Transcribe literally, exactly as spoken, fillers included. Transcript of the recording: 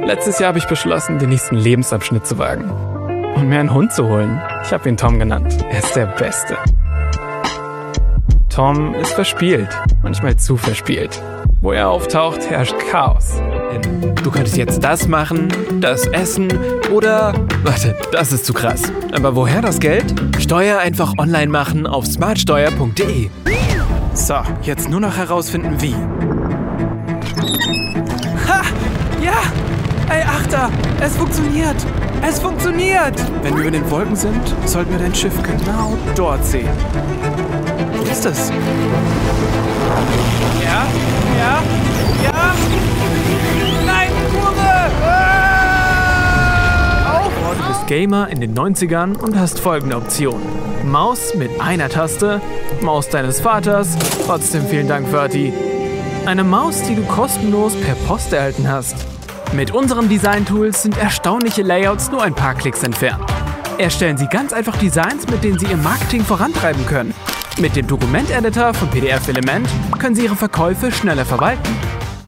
Letztes Jahr habe ich beschlossen, den nächsten Lebensabschnitt zu wagen. Und mir einen Hund zu holen. Ich habe ihn Tom genannt. Er ist der Beste. Tom ist verspielt. Manchmal zu verspielt. Wo er auftaucht, herrscht Chaos. Du könntest jetzt das machen, das essen oder... Warte, das ist zu krass. Aber woher das Geld? Steuer einfach online machen auf smartsteuer punkt de. So, jetzt nur noch herausfinden, wie. Ha! Ja! Ey, Achter! Es funktioniert! Es funktioniert! Wenn wir über den Wolken sind, sollten wir dein Schiff genau dort sehen. Wo ist es? Ja? Ja? Ja? Nein, Kurve! Ah! Auf! Du bist Gamer in den neunzigern und hast folgende Optionen. Maus mit einer Taste, Maus deines Vaters, trotzdem vielen Dank, Ferti. Eine Maus, die du kostenlos per Post erhalten hast. Mit unseren Design-Tools sind erstaunliche Layouts nur ein paar Klicks entfernt. Erstellen Sie ganz einfach Designs, mit denen Sie Ihr Marketing vorantreiben können. Mit dem Dokument-Editor von P D F Element können Sie Ihre Verkäufe schneller verwalten.